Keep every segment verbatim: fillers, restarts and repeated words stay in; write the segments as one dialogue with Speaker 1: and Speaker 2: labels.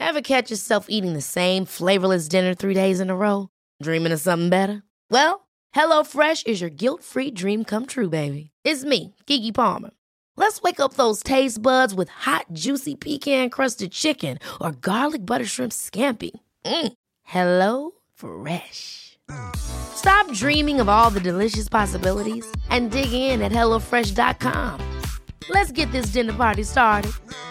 Speaker 1: Ever catch yourself eating the same flavorless dinner three days in a row? Dreaming of something better? Well, HelloFresh is your guilt-free dream come true, baby. It's me, Keke Palmer. Let's wake up those taste buds with hot, juicy pecan-crusted chicken or garlic butter shrimp scampi. Mm. Hello Fresh. Stop dreaming of all the delicious possibilities and dig in at hello fresh dot com. Let's get this dinner party started.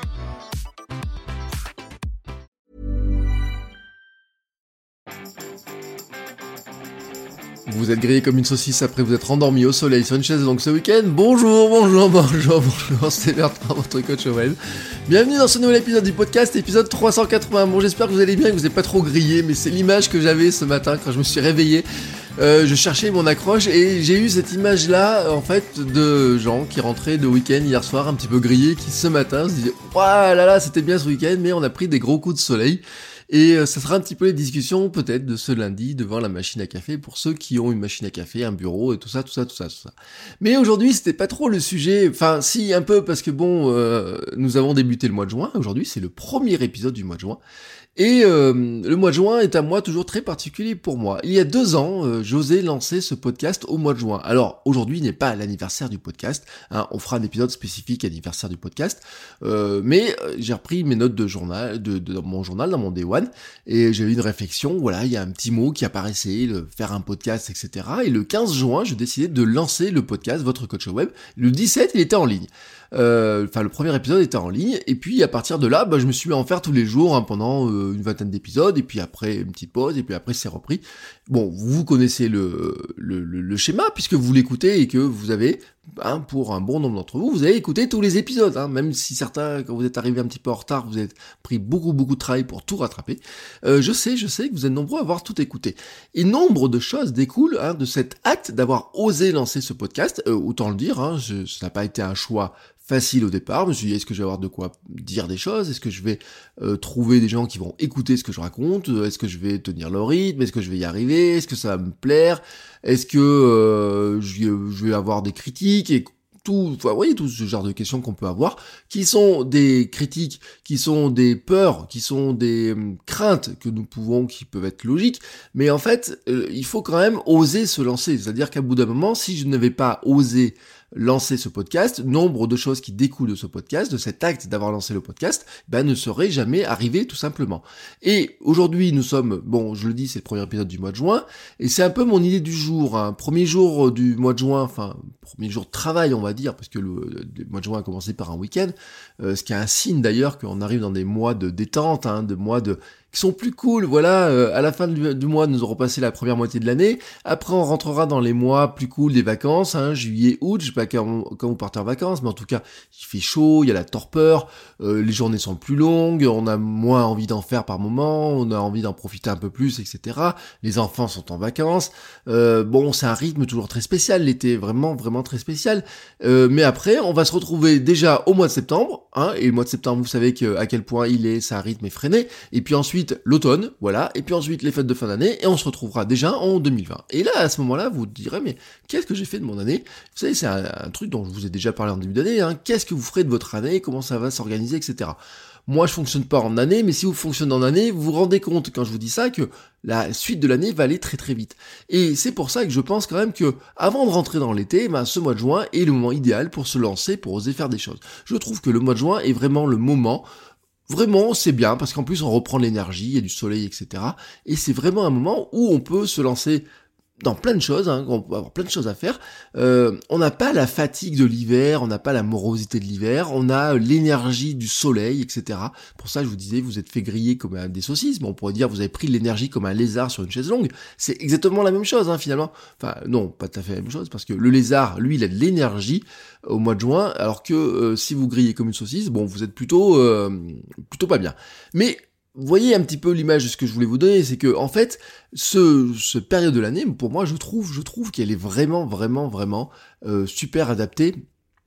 Speaker 2: Vous êtes grillé comme une saucisse après vous être endormi au soleil sur une chaise donc ce week-end. Bonjour, bonjour, bonjour, bonjour, c'est Bertrand, votre coach web. Bienvenue dans ce nouvel épisode du podcast, épisode trois cent quatre-vingts. Bon, j'espère que vous allez bien, que vous n'êtes pas trop grillé, mais c'est l'image que j'avais ce matin quand je me suis réveillé. Euh, je cherchais mon accroche et j'ai eu cette image-là, en fait, de gens qui rentraient de week-end hier soir un petit peu grillés, qui ce matin se disaient « Waouh là là, c'était bien ce week-end, mais on a pris des gros coups de soleil ». Et euh, ça sera un petit peu les discussions peut-être de ce lundi devant la machine à café pour ceux qui ont une machine à café, un bureau et tout ça, tout ça, tout ça, tout ça. Mais aujourd'hui c'était pas trop le sujet, enfin si un peu parce que bon, euh, nous avons débuté le mois de juin, aujourd'hui c'est le premier épisode du mois de juin. Et euh, le mois de juin est un mois toujours très particulier pour moi. Il y a deux ans, euh, j'osais lancer ce podcast au mois de juin. Alors aujourd'hui n'est pas l'anniversaire du podcast, hein, on fera un épisode spécifique anniversaire du podcast, euh, mais euh, j'ai repris mes notes de journal, de, de, dans mon journal, dans mon Day One, et j'ai eu une réflexion, voilà, il y a un petit mot qui apparaissait, le, faire un podcast, et cetera. Et le quinze juin, j'ai décidé de lancer le podcast, votre coach web. Le dix-sept, il était en ligne. Euh, enfin, le premier épisode était en ligne, et puis à partir de là, bah, je me suis mis à en faire tous les jours hein, pendant euh, une vingtaine d'épisodes, et puis après une petite pause, et puis après c'est repris. Bon, vous connaissez le, le, le, le schéma, puisque vous l'écoutez et que vous avez, hein, pour un bon nombre d'entre vous, vous avez écouté tous les épisodes, hein, même si certains, quand vous êtes arrivés un petit peu en retard, vous avez pris beaucoup beaucoup de travail pour tout rattraper. Euh, je sais, je sais que vous êtes nombreux à avoir tout écouté. Et nombre de choses découlent hein, de cet acte d'avoir osé lancer ce podcast, euh, autant le dire, hein, je, ça n'a pas été un choix facile au départ. Je me suis dit, est-ce que je vais avoir de quoi dire des choses? Est-ce que je vais euh, trouver des gens qui vont écouter ce que je raconte? Est-ce que je vais tenir le rythme? Est-ce que je vais y arriver? Est-ce que ça va me plaire? Est-ce que euh, je, je vais avoir des critiques? Et tout, enfin, vous voyez, tout ce genre de questions qu'on peut avoir, qui sont des critiques, qui sont des peurs, qui sont des hum, craintes que nous pouvons, qui peuvent être logiques, mais en fait, euh, il faut quand même oser se lancer. C'est-à-dire qu'à bout d'un moment, si je n'avais pas osé lancer ce podcast, nombre de choses qui découlent de ce podcast, de cet acte d'avoir lancé le podcast, ben ne seraient jamais arrivées tout simplement. Et aujourd'hui, nous sommes, bon, je le dis, c'est le premier épisode du mois de juin, et c'est un peu mon idée du jour, hein. Premier jour du mois de juin, enfin, premier jour de travail, on va dire, parce que le, le mois de juin a commencé par un week-end, euh, ce qui est un signe d'ailleurs qu'on arrive dans des mois de détente, hein, de mois de qui sont plus cool, voilà, euh, à la fin du, du mois, nous aurons passé la première moitié de l'année, après on rentrera dans les mois plus cool des vacances, hein, juillet, août, je sais pas quand, quand vous partez en vacances, mais en tout cas, il fait chaud, il y a la torpeur, euh, les journées sont plus longues, on a moins envie d'en faire par moment, on a envie d'en profiter un peu plus, et cetera. Les enfants sont en vacances, euh, bon, c'est un rythme toujours très spécial, l'été, vraiment, vraiment très spécial, euh, mais après, on va se retrouver déjà au mois de septembre, hein, et le mois de septembre, vous savez que, à quel point il est, c'est un rythme effréné, et puis ensuite, l'automne, voilà, et puis ensuite les fêtes de fin d'année, et on se retrouvera déjà en deux mille vingt. Et là, à ce moment-là, vous direz, mais qu'est-ce que j'ai fait de mon année? Vous savez, c'est un, un truc dont je vous ai déjà parlé en début d'année, hein. Qu'est-ce que vous ferez de votre année? Comment ça va s'organiser, et cetera. Moi, je fonctionne pas en année, mais si vous fonctionnez en année, vous vous rendez compte, quand je vous dis ça, que la suite de l'année va aller très très vite. Et c'est pour ça que je pense quand même que, avant de rentrer dans l'été, ben, ce mois de juin est le moment idéal pour se lancer, pour oser faire des choses. Je trouve que le mois de juin est vraiment le moment. Vraiment, c'est bien, parce qu'en plus, on reprend l'énergie, il y a du soleil, et cetera. Et c'est vraiment un moment où on peut se lancer dans plein de choses, hein, on peut avoir plein de choses à faire. Euh, on n'a pas la fatigue de l'hiver, on n'a pas la morosité de l'hiver, on a l'énergie du soleil, et cetera. Pour ça, je vous disais, vous êtes fait griller comme un des saucisses, mais on pourrait dire vous avez pris l'énergie comme un lézard sur une chaise longue. C'est exactement la même chose, hein, finalement. Enfin, non, pas tout à fait la même chose, parce que le lézard, lui, il a de l'énergie au mois de juin, alors que euh, si vous grillez comme une saucisse, bon, vous êtes plutôt, euh, plutôt pas bien. Mais vous voyez un petit peu l'image de ce que je voulais vous donner, c'est que en fait, ce, ce période de l'année, pour moi, je trouve, je trouve qu'elle est vraiment, vraiment, vraiment euh, super adaptée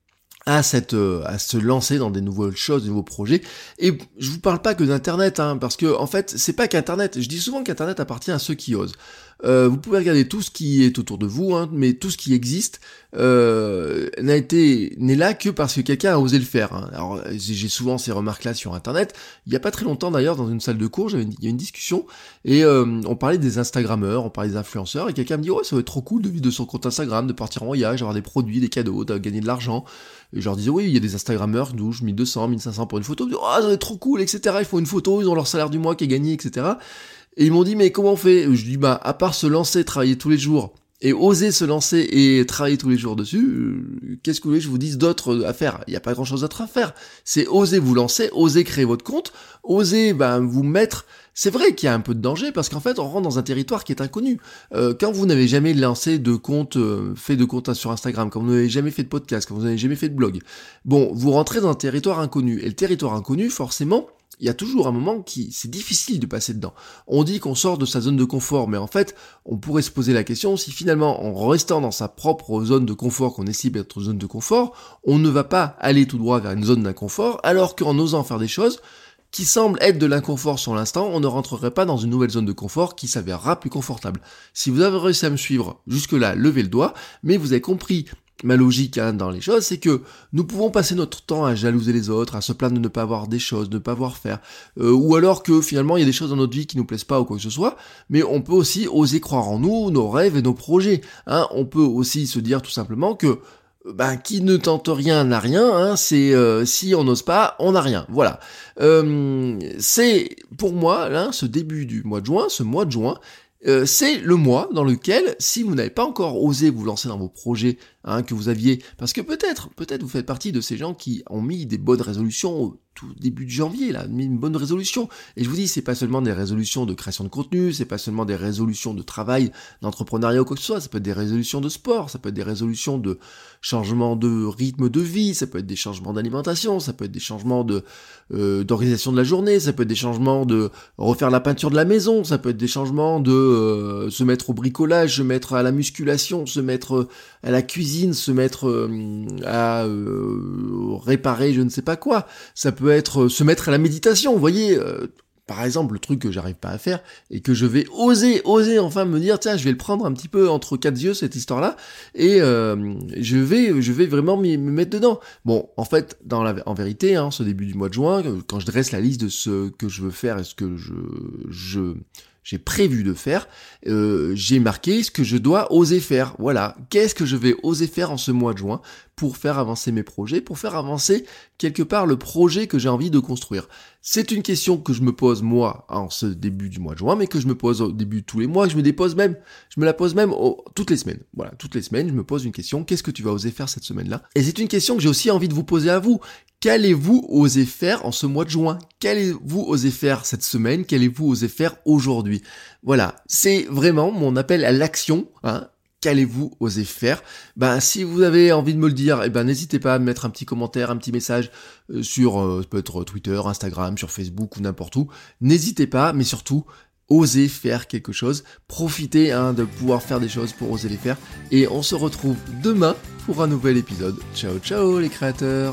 Speaker 2: à cette, euh, à se lancer dans des nouvelles choses, des nouveaux projets. Et je vous parle pas que d'internet, hein, parce que en fait, c'est pas qu'internet. Je dis souvent qu'internet appartient à ceux qui osent. Euh, vous pouvez regarder tout ce qui est autour de vous, hein, mais tout ce qui existe, euh, n'a été n'est là que parce que quelqu'un a osé le faire. Hein. Alors j'ai souvent ces remarques-là sur Internet. Il y a pas très longtemps d'ailleurs, dans une salle de cours, j'avais une, il y a une discussion et euh, on parlait des Instagrammeurs, on parlait des influenceurs et quelqu'un me dit ouais, ça va être trop cool de vivre de son compte Instagram, de partir en voyage, avoir des produits, des cadeaux, de gagner de l'argent. Et je leur disais oui, il y a des Instagrammeurs qui touchent mille deux cents, mille cinq cents pour une photo. Ils me disent, oh, ça va être trop cool, et cetera. Ils font une photo, ils ont leur salaire du mois qui est gagné, et cetera. Et ils m'ont dit mais comment on fait ? Je dis bah à part se lancer, travailler tous les jours et oser se lancer et travailler tous les jours dessus, euh, qu'est-ce que vous voulez que je vous dise d'autre à faire ? Il n'y a pas grand-chose d'autre à faire. C'est oser vous lancer, oser créer votre compte, oser bah, vous mettre... C'est vrai qu'il y a un peu de danger parce qu'en fait on rentre dans un territoire qui est inconnu. Euh, quand vous n'avez jamais lancé de compte, euh, fait de compte sur Instagram, quand vous n'avez jamais fait de podcast, quand vous n'avez jamais fait de blog, bon, vous rentrez dans un territoire inconnu. Et le territoire inconnu, forcément, il y a toujours un moment qui, c'est difficile de passer dedans. On dit qu'on sort de sa zone de confort, mais en fait, on pourrait se poser la question si finalement, en restant dans sa propre zone de confort qu'on estime être zone de confort, on ne va pas aller tout droit vers une zone d'inconfort, alors qu'en osant faire des choses qui semblent être de l'inconfort sur l'instant, on ne rentrerait pas dans une nouvelle zone de confort qui s'avérera plus confortable. Si vous avez réussi à me suivre jusque-là, levez le doigt, mais vous avez compris ma logique hein, dans les choses, c'est que nous pouvons passer notre temps à jalouser les autres, à se plaindre de ne pas avoir des choses, de ne pas avoir faire, euh, ou alors que finalement il y a des choses dans notre vie qui nous plaisent pas ou quoi que ce soit, mais on peut aussi oser croire en nous, nos rêves et nos projets. Hein. On peut aussi se dire tout simplement que ben, qui ne tente rien n'a rien, hein, c'est euh, si on n'ose pas, on n'a rien. Voilà. Euh, c'est pour moi, là, ce début du mois de juin, ce mois de juin, euh, c'est le mois dans lequel, si vous n'avez pas encore osé vous lancer dans vos projets, hein, que vous aviez, parce que peut-être, peut-être vous faites partie de ces gens qui ont mis des bonnes résolutions au tout début de janvier, là, mis une bonne résolution. Et je vous dis, c'est pas seulement des résolutions de création de contenu, c'est pas seulement des résolutions de travail, d'entrepreneuriat ou quoi que ce soit, ça peut être des résolutions de sport, ça peut être des résolutions de changement de rythme de vie, ça peut être des changements d'alimentation, ça peut être des changements de euh, d'organisation de la journée, ça peut être des changements de refaire la peinture de la maison, ça peut être des changements de euh, se mettre au bricolage, se mettre à la musculation, se mettre à la cuisine, se mettre euh, à euh, réparer je ne sais pas quoi, ça peut être se mettre à la méditation, vous voyez, euh, par exemple, le truc que j'arrive pas à faire et que je vais oser, oser enfin me dire, tiens, je vais le prendre un petit peu entre quatre yeux cette histoire-là et euh, je vais, je vais vraiment m'y, me mettre dedans. Bon, en fait, dans la, en vérité, hein, ce début du mois de juin, quand je dresse la liste de ce que je veux faire et ce que je, je j'ai prévu de faire, euh, j'ai marqué ce que je dois oser faire. Voilà, qu'est-ce que je vais oser faire en ce mois de juin pour faire avancer mes projets, pour faire avancer quelque part le projet que j'ai envie de construire. C'est une question que je me pose moi en ce début du mois de juin, mais que je me pose au début de tous les mois, que je me dépose même, je me la pose même au, toutes les semaines. Voilà, toutes les semaines, je me pose une question, qu'est-ce que tu vas oser faire cette semaine-là ? Et c'est une question que j'ai aussi envie de vous poser à vous. Qu'allez-vous oser faire en ce mois de juin ? Qu'allez-vous oser faire cette semaine ? Qu'allez-vous oser faire aujourd'hui ? Voilà, c'est vraiment mon appel à l'action, hein. Qu'allez-vous oser faire ? Ben, si vous avez envie de me le dire, eh ben, n'hésitez pas à me mettre un petit commentaire, un petit message euh, sur euh, peut-être Twitter, Instagram, sur Facebook ou n'importe où. N'hésitez pas, mais surtout, osez faire quelque chose. Profitez hein, de pouvoir faire des choses pour oser les faire. Et on se retrouve demain pour un nouvel épisode. Ciao, ciao les créateurs.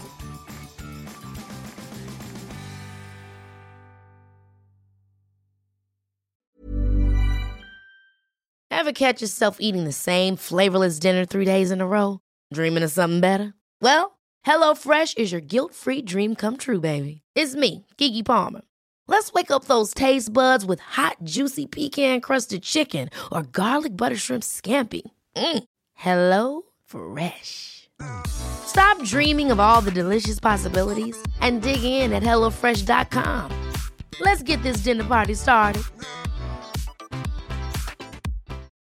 Speaker 1: Ever catch yourself eating the same flavorless dinner three days in a row? Dreaming of something better? Well, HelloFresh is your guilt-free dream come true, baby. It's me, Keke Palmer. Let's wake up those taste buds with hot, juicy pecan-crusted chicken or garlic butter shrimp scampi. Mm. Hello Fresh. Stop dreaming of all the delicious possibilities and dig in at hello fresh dot com. Let's get this dinner party started.